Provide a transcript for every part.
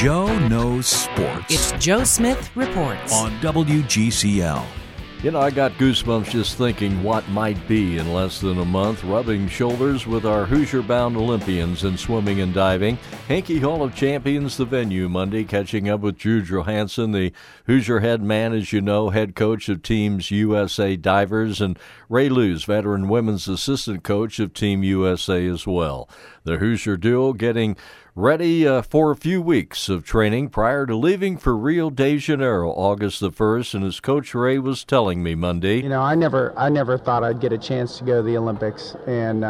Joe Knows Sports. It's Joe Smith Reports on WGCL. You know, I got goosebumps just thinking what might be in less than a month, rubbing shoulders with our Hoosier-bound Olympians in swimming and diving. Hankey Hall of Champions, the venue Monday, catching up with Drew Johansson, the Hoosier head man, as you know, head coach of Teams USA Divers, and Ray Lewis, veteran women's assistant coach of Team USA as well. The Hoosier duo getting ready for a few weeks of training prior to leaving for Rio de Janeiro August the 1st, and as Coach Ray was telling me Monday, you know, I never thought I'd get a chance to go to the Olympics, and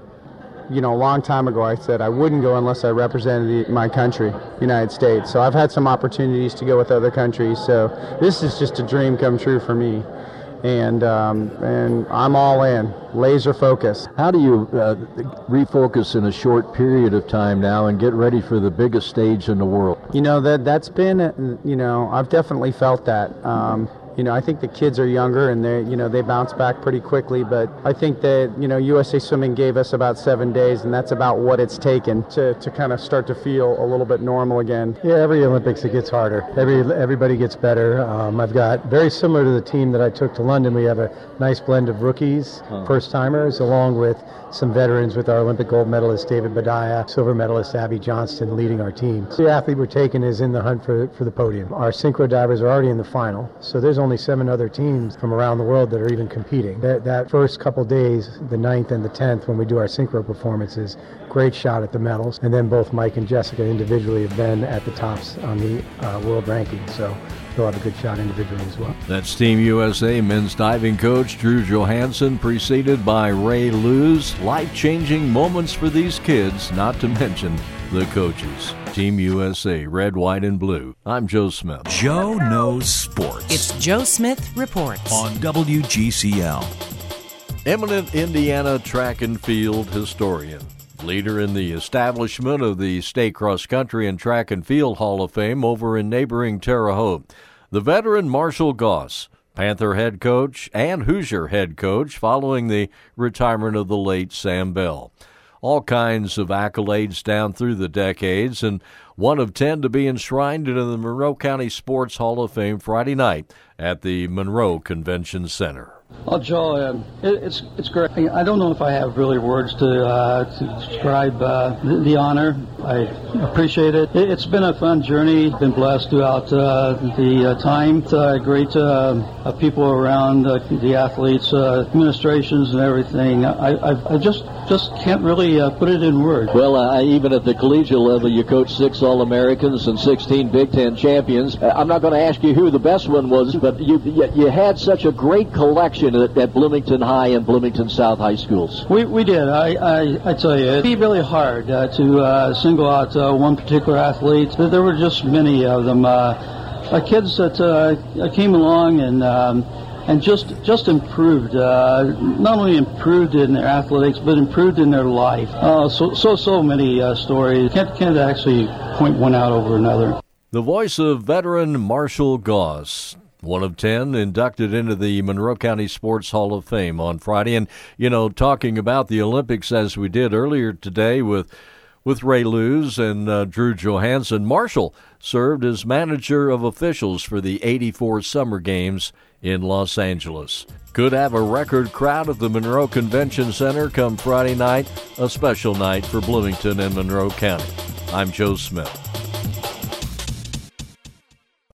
you know, a long time ago I said I wouldn't go unless I represented my country, United States. So I've had some opportunities to go with other countries, so this is just a dream come true for me. And I'm all in, laser focus. How do you refocus in a short period of time now and get ready for the biggest stage in the world? You know, that's been, you know, I've definitely felt that. You know, I think the kids are younger and they bounce back pretty quickly, but I think that, you know, USA Swimming gave us about 7 days, and that's about what it's taken to kind of start to feel a little bit normal again. Yeah, every Olympics it gets harder. Everybody gets better. I've got, very similar to the team that I took to London, we have a nice blend of rookies, first-timers, along with some veterans with our Olympic gold medalist David Badaya, silver medalist Abby Johnston leading our team. The athlete we're taking is in the hunt for the podium. Our synchro divers are already in the final, so there's only 7 other teams from around the world that are even competing. That first couple days, the 9th and the 10th, when we do our synchro performances, great shot at the medals. And then both Mike and Jessica individually have been at the tops on the world ranking, so they'll have a good shot individually as well. That's Team USA men's diving coach Drew Johansson, preceded by Ray Lewis. Life-changing moments for these kids, not to mention the coaches. Team USA, red, white, and blue. I'm Joe Smith. Joe Knows Sports. It's Joe Smith Reports on WGCL. Eminent Indiana track and field historian, leader in the establishment of the State Cross Country and Track and Field Hall of Fame over in neighboring Terre Haute, the veteran Marshall Goss, Panther head coach and Hoosier head coach following the retirement of the late Sam Bell. All kinds of accolades down through the decades, and one of 10 to be enshrined into the Monroe County Sports Hall of Fame Friday night at the Monroe Convention Center. Oh, Joe, it's great. I don't know if I have really words to describe the honor. I appreciate it. It's been a fun journey. Been blessed throughout the time. Great people around, the athletes, administrations, and everything. I just can't really put it in words. Well, even at the collegiate level, you coached 6 All-Americans and 16 Big Ten champions. I'm not going to ask you who the best one was, but you had such a great collection at Bloomington High and Bloomington South High Schools. We did. I tell you, it'd be really hard to single out one particular athlete. There were just many of them. Kids that came along and just improved, not only improved in their athletics, but improved in their life. So many stories. Can't actually point one out over another. The voice of veteran Marshall Goss, one of 10 inducted into the Monroe County Sports Hall of Fame on Friday. And, you know, talking about the Olympics as we did earlier today with Ray Lewis and Drew Johansson, Marshall served as manager of officials for the '84 Summer Games in Los Angeles. Could have a record crowd at the Monroe Convention Center come Friday night, a special night for Bloomington and Monroe County. I'm Joe Smith.